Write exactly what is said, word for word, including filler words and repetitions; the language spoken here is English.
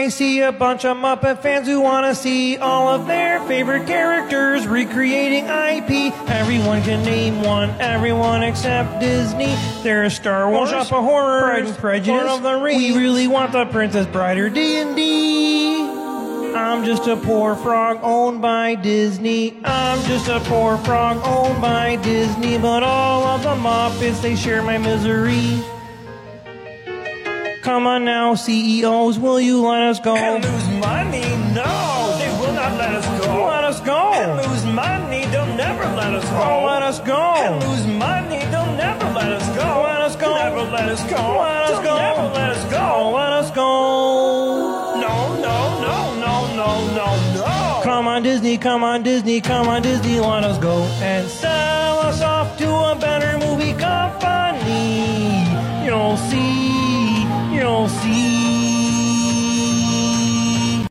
I see a bunch of Muppet fans who want to see all of their favorite characters recreating I P. Everyone can name one, everyone except Disney. There's Star Wars, Shop of Horrors, Pride and Prejudice, Lord of the Rings. We really want the Princess Bride or D and D. I'm just a poor frog owned by Disney. I'm just a poor frog owned by Disney. But all of the Muppets, they share my misery. Come on now, C E Os, will you let us go? And lose money? No, they will not let us go. Let us go. And lose money? They'll never let us go. Oh, let us go. And lose money? They'll never let us go. Let us go. Never let us go. Let us They'll go. Never let us go. Oh, let us go. No, no, no, no, no, no, no. Come on, Disney, come on, Disney, come on, Disney, let us go and sell us off to a better movie company. You'll see, you'll see.